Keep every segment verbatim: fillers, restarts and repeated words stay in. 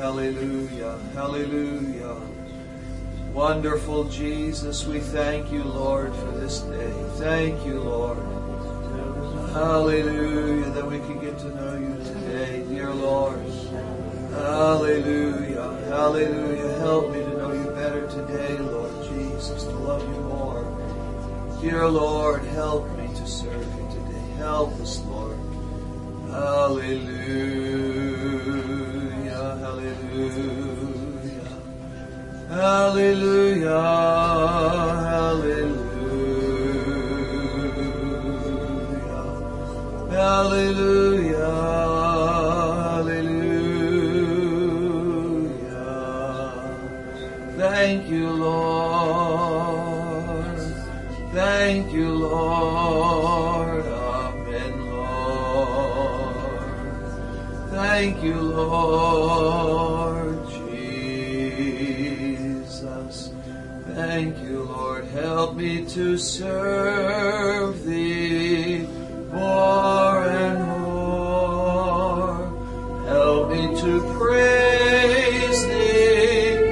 Hallelujah. Hallelujah. Wonderful Jesus, we thank you, Lord, for this day. Thank you, Lord. Hallelujah, that we can get to know you today, dear Lord. Hallelujah. Hallelujah. Help me to know you better today, Lord Jesus, to love you more. Dear Lord, help me to serve you today. Help us, Lord. Hallelujah. Hallelujah. Hallelujah. Hallelujah. Hallelujah. Thank you, Lord. Thank you, Lord. Amen, Lord. Thank you, Lord Jesus. Thank you, Lord. Help me to serve thee more and more. Help me to praise thee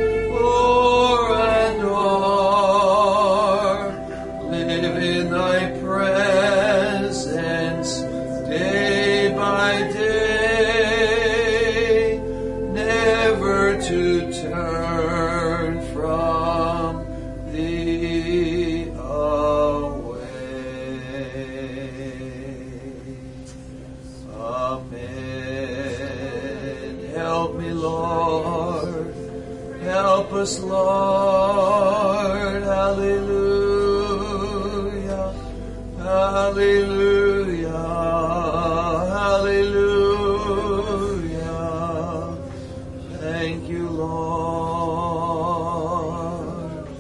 us, Lord. Hallelujah. Hallelujah. Hallelujah. Thank you, Lord.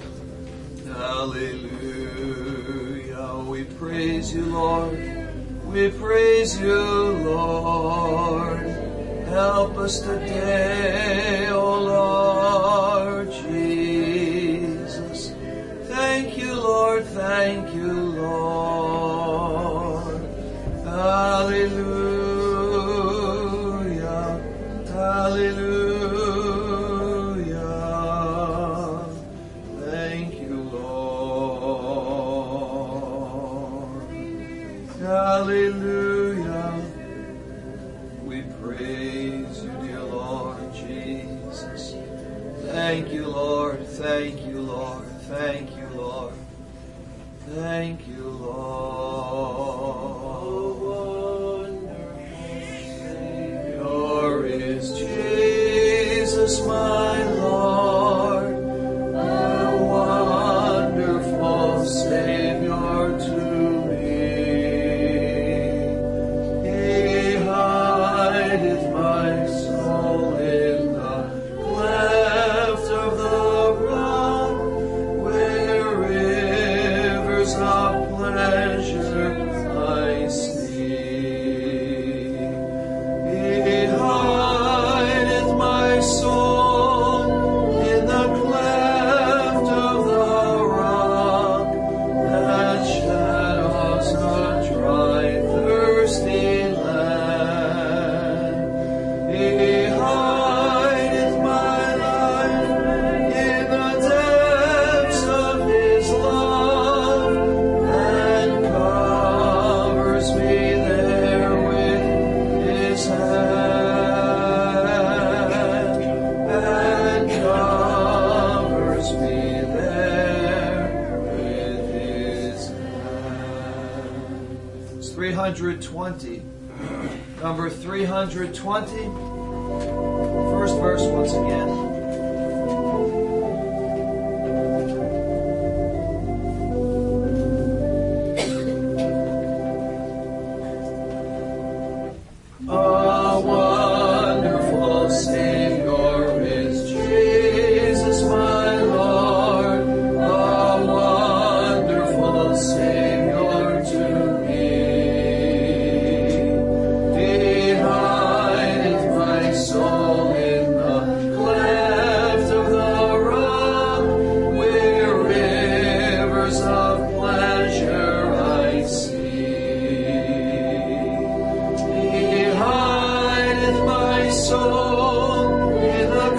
Hallelujah. We praise you, Lord. We praise you, Lord. Help us today, O Lord Jesus. Thank you, Lord. Thank you, Lord. Hallelujah. Hallelujah. Thank you, Lord. Hallelujah. We praise you, dear Lord Jesus. Thank you, Lord. Thank you, Lord. Thank you, Lord. Thank you, Lord. Savior is Jesus, my Lord, a wonderful Savior to me. He hideth my soul in the cleft of the rock, where rivers of pleasure I see. He hideth my soul in the cleft of the rock, that shadows a dry, thirsty land. He hideth my life in the depths of his love, and covers me there with his hand, and covers me there with his hand. It's three hundred twenty. Number three hundred twenty. First verse once again. A wonderful Savior is Jesus, my Lord, a wonderful Savior to me. He hideth my soul in the cleft of the rock, where rivers of pleasure I see. He hideth my soul in the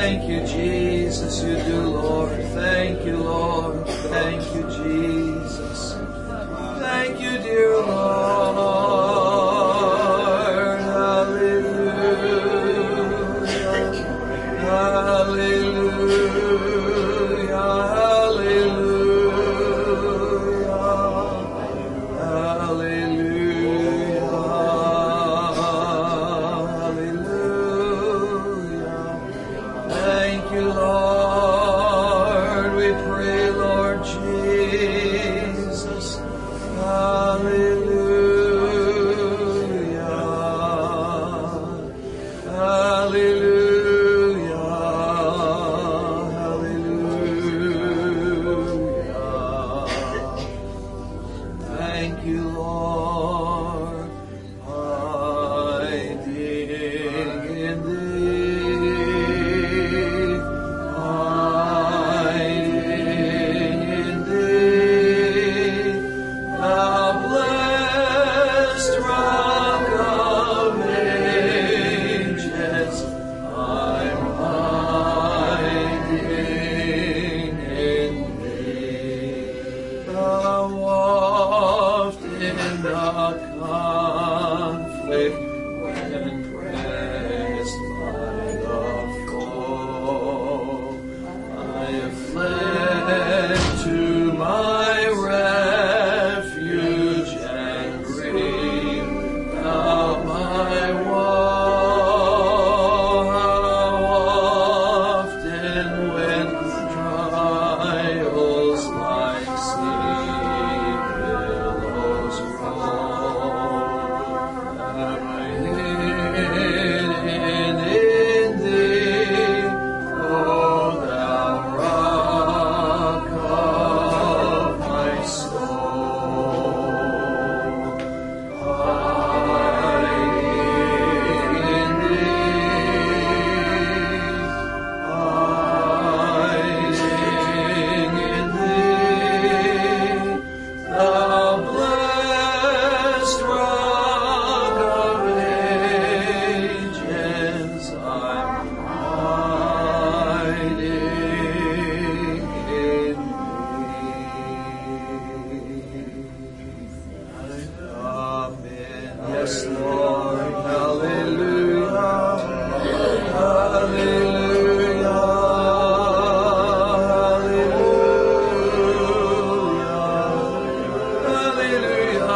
Thank you, Jesus, you do, Lord. Thank you, Lord. Thank you, Jesus. Thank you, dear Lord. Hallelujah. Hallelujah. Hallelujah. Hallelujah. Hallelujah. Thank you, Lord. We pray, Lord Jesus. Hallelujah. Hallelujah. Hallelujah. Thank you, Lord. Hiding in thee. Hiding in thee. The blessed rock of ages, I'm hiding in thee. Thou oft in the conflict when pressed by the foe, I have fled to my refuge and grief. Thou my woe, how often when trials like sea billows roll, am I hidden in thee, O thou rock of my soul. Hiding in thee, hiding in thee, the blessed rock of ages, I'm hiding in thee. Amen. Yes, Lord. Hallelujah. Hallelujah. Hallelujah.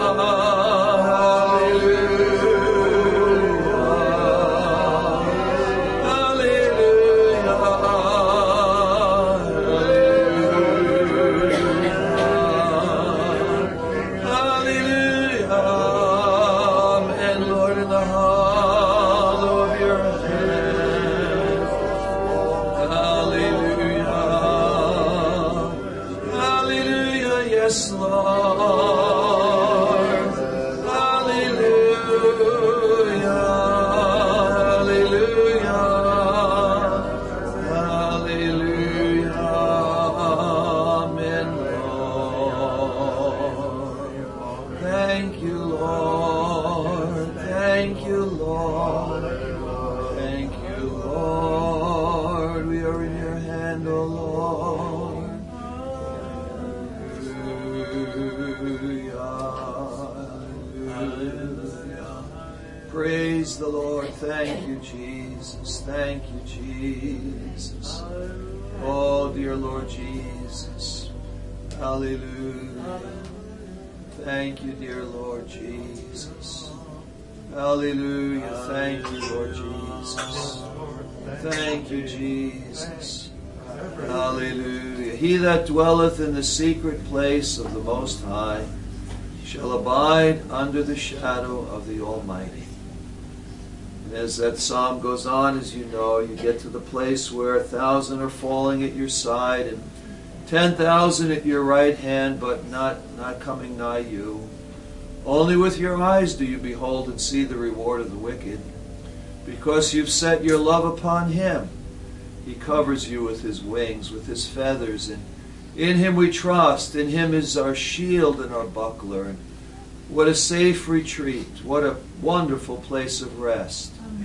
Hallelujah. And Lord, in the hollow of your hand. Hallelujah. Hallelujah. Yes, Lord. Hallelujah. Hallelujah. Hallelujah. Amen, Lord. Thank you, Lord. Thank you, Lord. Thank you, Lord. We are in your hand, O Lord. Hallelujah. Hallelujah. Praise the Lord. Thank you, Jesus. Thank you, Jesus. Oh, dear Lord Jesus. Hallelujah. Thank you, dear Lord Jesus. Hallelujah. Thank you, Lord Jesus. Thank you, Jesus. Hallelujah. He that dwelleth in the secret place of the Most High shall abide under the shadow of the Almighty. And as that psalm goes on, as you know, you get to the place where a thousand are falling at your side and ten thousand at your right hand, but not, not coming nigh you. Only with your eyes do you behold and see the reward of the wicked. Because you've set your love upon him, he covers you with his wings, with his feathers, and in him we trust. In him is our shield and our buckler. And what a safe retreat. What a wonderful place of rest. Amen.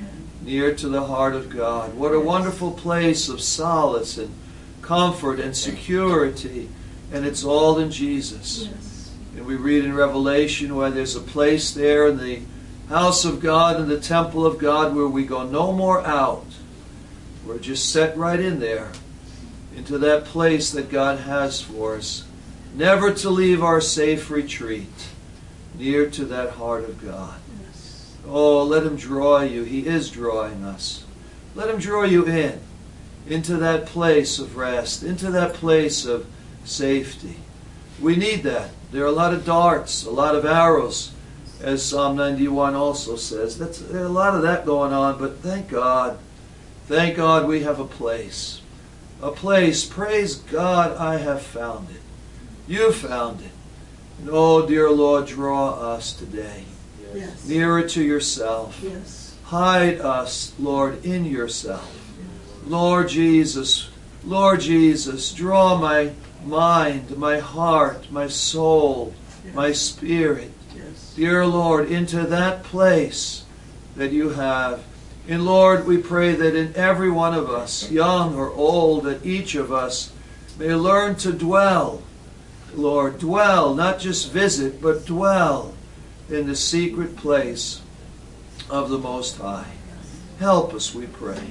near to the heart of God. What a wonderful place of solace and comfort and security, and it's all in Jesus. Yes. And we read in Revelation where there's a place there in the house of God, in the temple of God, where we go no more out. We're just set right in there, into that place that God has for us, never to leave our safe retreat, near to that heart of God. Yes. Oh, let Him draw you. He is drawing us. Let Him draw you in, into that place of rest, into that place of safety. We need that. There are a lot of darts, a lot of arrows, as Psalm ninety-one also says. That's, there's a lot of that going on, but thank God. Thank God we have a place. A place, praise God, I have found it. You found it. And oh, dear Lord, draw us today Yes. nearer to yourself. Yes. Hide us, Lord, in yourself. Lord Jesus, Lord Jesus, draw my mind, my heart, my soul, Yes. my spirit, Yes. dear Lord, into that place that you have. And Lord, we pray that in every one of us, young or old, that each of us may learn to dwell, Lord, dwell, not just visit, but dwell in the secret place of the Most High. Help us, we pray.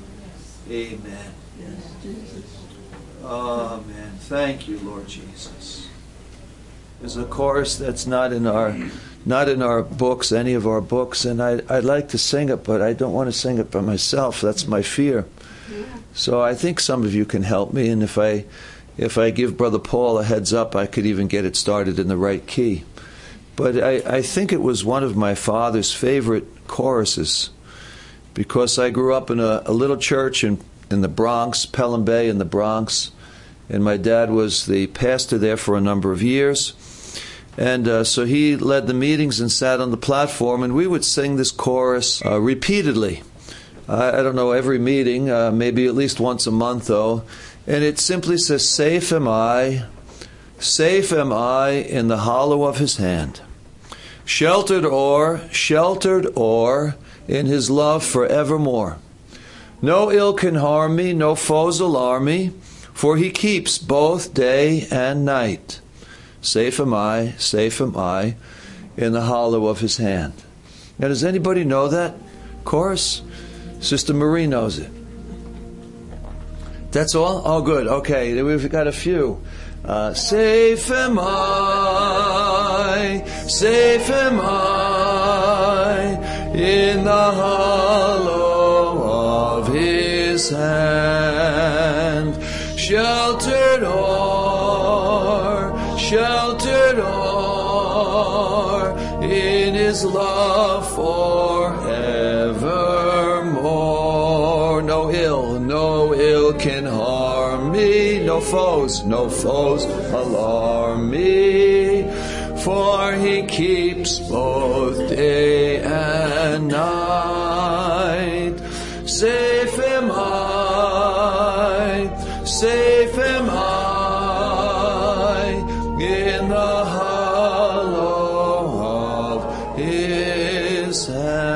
Amen. Yes, Jesus. Amen. Thank you, Lord Jesus. There's a chorus that's not in our not in our books, any of our books, and I, I'd like to sing it, but I don't want to sing it by myself. That's my fear. So I think some of you can help me, and if I if I give Brother Paul a heads up, I could even get it started in the right key. But I, I think it was one of my father's favorite choruses, because I grew up in a, a little church in, in the Bronx, Pelham Bay in the Bronx, and my dad was the pastor there for a number of years. And uh, so he led the meetings and sat on the platform, and we would sing this chorus uh, repeatedly. I, I don't know, every meeting, uh, maybe at least once a month, though. And it simply says, "Safe am I, safe am I in the hollow of His hand. Sheltered o'er, sheltered o'er in His love forevermore. No ill can harm me, no foes alarm me, for He keeps both day and night. Safe am I, safe am I, in the hollow of His hand." Now, does anybody know that chorus? Sister Marie knows it. That's all? Oh, good. Okay, we've got a few. Uh, safe am I, safe am I, in the hollow of His hand. Sheltered o'er, sheltered o'er, in His love forevermore. No ill, no ill can harm me, no foes, no foes alarm me, for He keeps both day and night. Safe am I, safe am I, in the hollow of His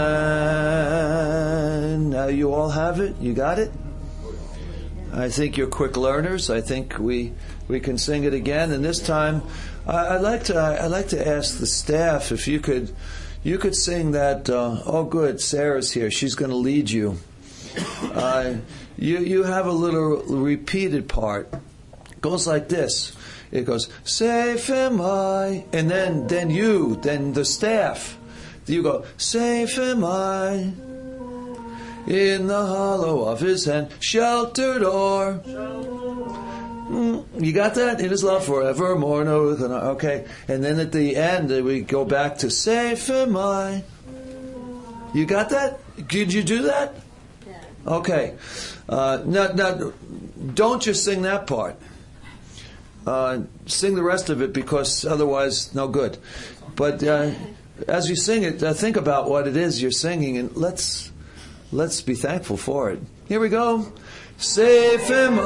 hand. Now you all have it? You got it? I think you're quick learners. I think we we can sing it again. And this time, I, I'd like to I'd like to ask the staff if you could you could sing that. Uh, oh, good, Sarah's here. She's going to lead you. Uh, you you have a little repeated part. It goes like this. It goes, "Safe am I," and then then you then the staff. You go, "Safe am I, in the hollow of His hand, sheltered o'er." Mm, you got that? In His love forevermore. No, okay. And then at the end, we go back to "Safe am I." You got that? Did you do that? Yeah. Okay. Uh, now, now, don't just sing that part. Uh, sing the rest of it, because otherwise, no good. But uh, as you sing it, uh, think about what it is you're singing, and let's let's be thankful for it. Here we go. Safe am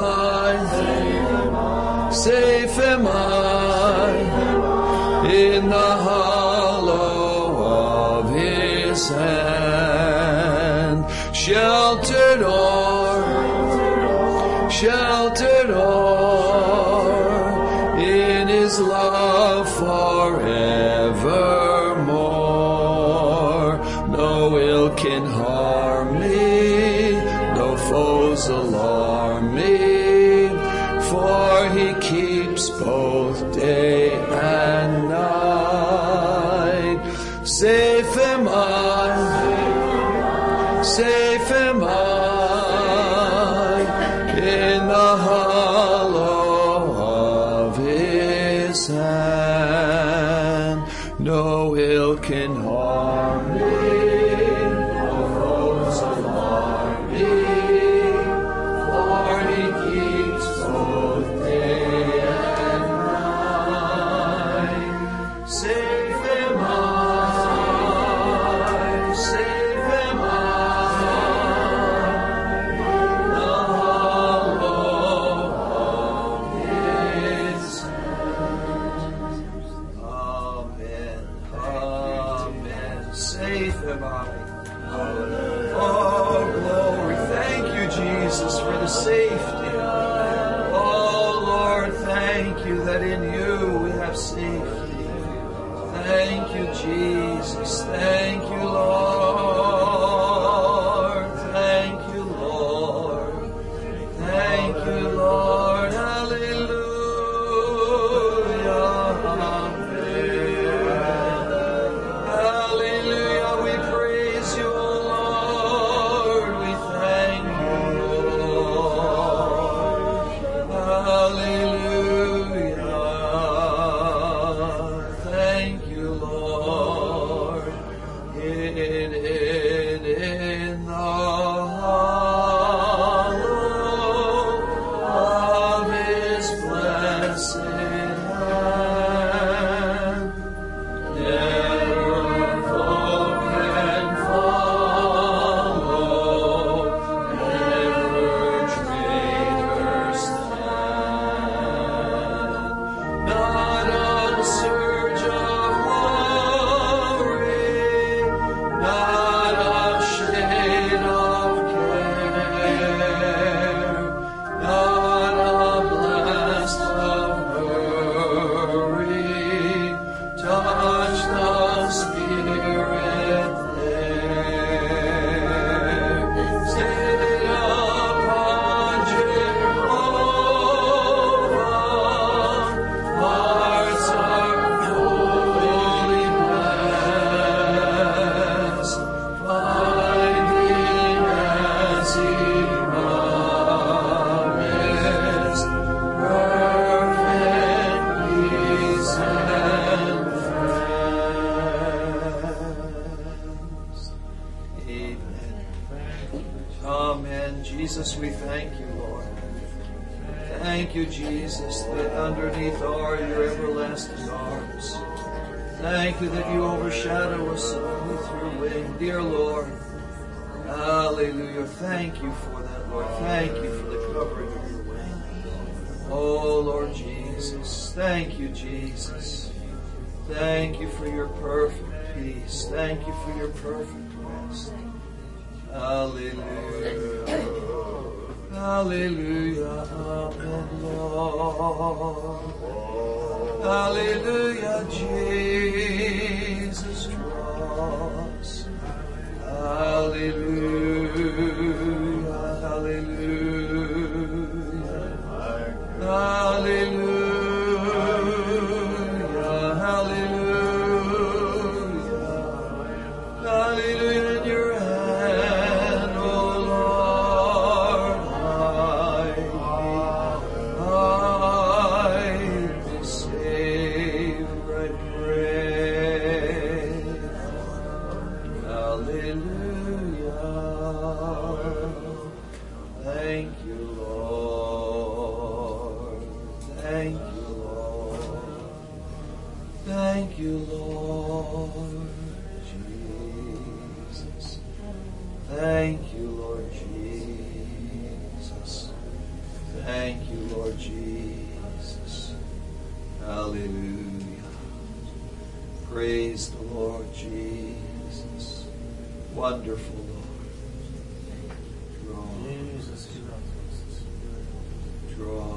I, safe am I, in the hollow of His hand. it o'er in His love forevermore. No ill can harm me, no foes alarm me, for He keeps both day and night. Safe am I, safe am I, in the hollow of His hand. No ill can harm me, no foes alarm me, for He keeps both day and night. Safe am I, safe am I, in the hollow of His hand. Amen, amen. Safe am I. Oh, glory. Thank you, Jesus, for the safety. Oh, Lord, thank you that in you we have safety. Thank you, Jesus. Thank you, Lord. Thank you, Lord. Thank you, Lord. Hallelujah. Amen. Hallelujah. We praise you, O Lord. We thank you, Lord. Hallelujah. Thank you, Lord. In, in, in the hollow of His blessed hand, never foe can follow, never traitor stand. Not a surge of worry, not a shade of care, not a blast of hurry, touch the Spirit there. Sit upon Jehovah, hearts are wholly blessed, finding as He promised, perfect peace and rest. Amen. Amen. Jesus, we thank you, Lord. Thank you, Jesus, that underneath are your everlasting arms. Thank you that you overshadow us with your wing. Dear Lord, hallelujah. Thank you for that, Lord. Thank you for the covering of your wing. Oh, Lord Jesus. Thank you, Jesus. Thank you for your perfect peace. Thank you for your perfect rest. Hallelujah. Hallelujah. Amen, Lord. Hallelujah. Jesus draws. Hallelujah. Hallelujah. Hallelujah. Hallelujah. Hallelujah. In your hand, O Lord, I be saved, I pray. Hallelujah. Thank you, Lord. Thank you, Lord. Thank you, Lord Jesus. Thank you, Lord Jesus. Thank you, Lord Jesus. Hallelujah. Praise the Lord Jesus. Wonderful Lord. Draw. Draw.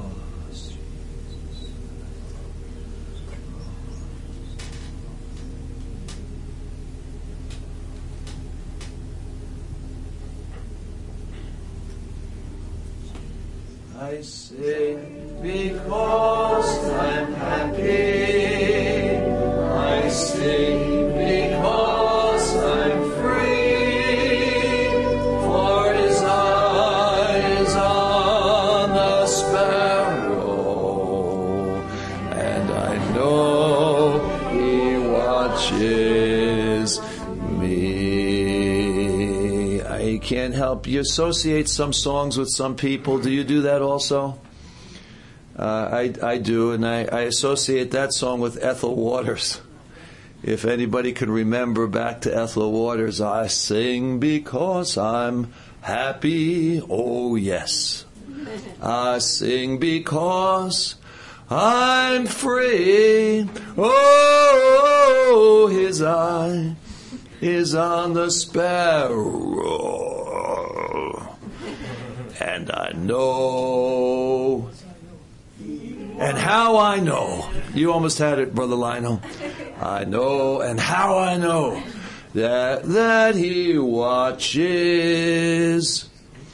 I sing because I'm happy. I sing because I'm free. For his eye is on the sparrow, and I know he watches me. I can't help you associate some songs with some people. Do you do that also? Uh, I, I do, and I, I associate that song with Ethel Waters. If anybody can remember back to Ethel Waters, I sing because I'm happy, oh yes. I sing because I'm free, oh, his eye is on the sparrow, and I know. And how I know. You almost had it, Brother Lionel. I know, and how I know that that he watches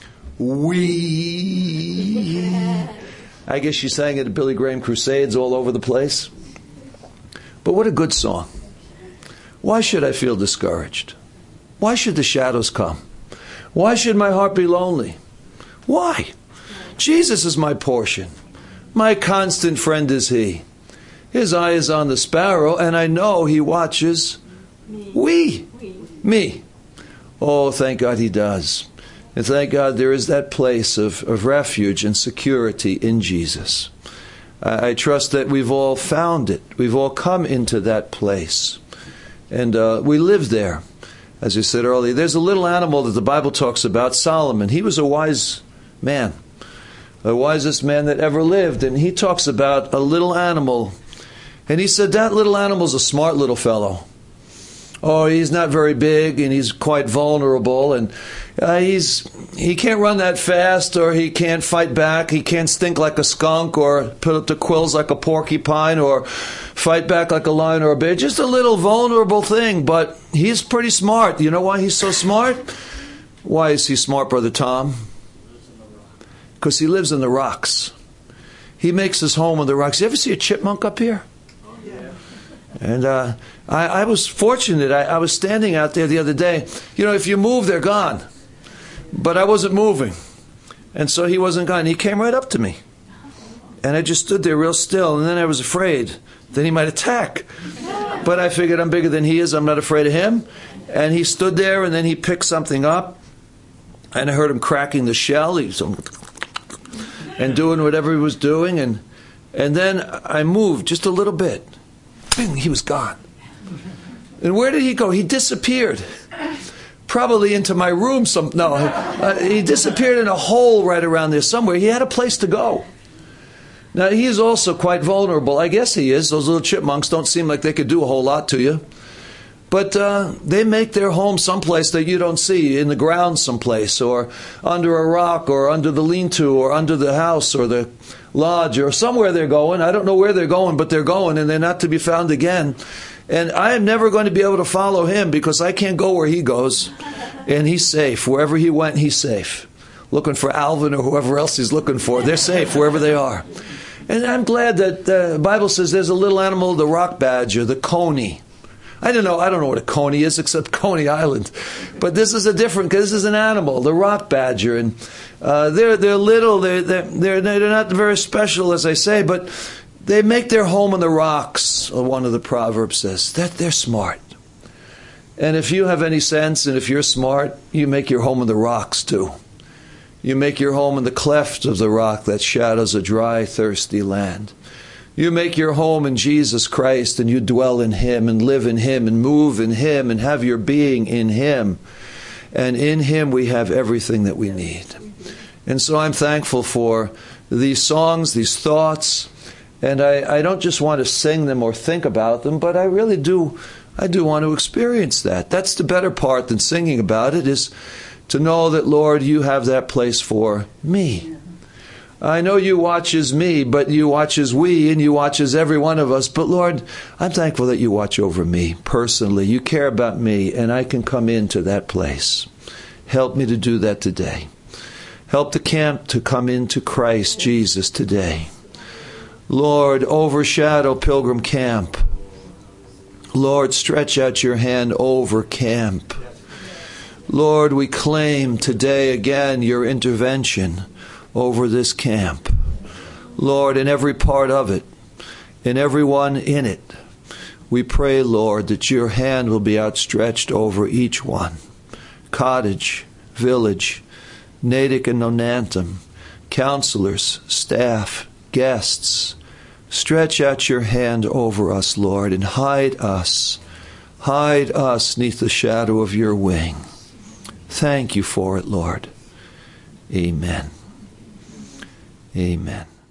we. I guess she sang it at Billy Graham Crusades all over the place. But what a good song. Why should I feel discouraged? Why should the shadows come? Why should my heart be lonely? Why? Jesus is my portion. My constant friend is he. His eye is on the sparrow, and I know he watches me. We. We. Me. Oh, thank God he does. And thank God there is that place of, of refuge and security in Jesus. I, I trust that we've all found it. We've all come into that place. And uh, we live there. As we said earlier, there's a little animal that the Bible talks about, Solomon. He was a wise man. The wisest man that ever lived. And he talks about a little animal. And he said, that little animal's a smart little fellow. Oh, he's not very big, and he's quite vulnerable, and uh, he's he can't run that fast, or he can't fight back. He can't stink like a skunk, or put up the quills like a porcupine, or fight back like a lion or a bear. Just a little vulnerable thing, but he's pretty smart. You know why he's so smart? Why is he smart, Brother Tom? Because he lives in the rocks. He makes his home in the rocks. You ever see a chipmunk up here? Yeah. And uh, I, I was fortunate. I, I was standing out there the other day. You know, if you move, they're gone. But I wasn't moving. And so he wasn't gone. He came right up to me. And I just stood there real still. And then I was afraid that he might attack. But I figured I'm bigger than he is. I'm not afraid of him. And he stood there, and then he picked something up. And I heard him cracking the shell. He was and doing whatever he was doing, and and then I moved just a little bit. Bing, he was gone. And where did he go? He disappeared. Probably into my room. Some no, uh, he disappeared in a hole right around there somewhere. He had a place to go. Now he is also quite vulnerable. I guess he is. Those little chipmunks don't seem like they could do a whole lot to you. But uh, they make their home someplace that you don't see, in the ground someplace, or under a rock, or under the lean-to, or under the house, or the lodge, or somewhere they're going. I don't know where they're going, but they're going, and they're not to be found again. And I am never going to be able to follow him because I can't go where he goes. And he's safe. Wherever he went, he's safe. Looking for Alvin or whoever else he's looking for. They're safe wherever they are. And I'm glad that the Bible says there's a little animal, the rock badger, the coney. I don't know. I don't know what a coney is except Coney Island, but this is a different. Because this is an animal, the rock badger, and uh, they're they're little. They're they're they're not very special, as I say, but they make their home in the rocks. One of the proverbs says that they're smart. And if you have any sense, and if you're smart, you make your home in the rocks too. You make your home in the cleft of the rock that shadows a dry, thirsty land. You make your home in Jesus Christ, and you dwell in him and live in him and move in him and have your being in him. And in him we have everything that we need. And so I'm thankful for these songs, these thoughts. And I, I don't just want to sing them or think about them, but I really do, I do want to experience that. That's the better part than singing about it, is to know that, Lord, you have that place for me. I know you watch as me, but you watch as we, and you watch as every one of us. But Lord, I'm thankful that you watch over me personally. You care about me, and I can come into that place. Help me to do that today. Help the camp to come into Christ Jesus today. Lord, overshadow Pilgrim Camp. Lord, stretch out your hand over camp. Lord, we claim today again your intervention over this camp. Lord, in every part of it, in everyone in it, we pray, Lord, that your hand will be outstretched over each one. Cottage, village, Natick and Nonantum, counselors, staff, guests, stretch out your hand over us, Lord, and hide us. Hide us neath the shadow of your wing. Thank you for it, Lord. Amen. Amen.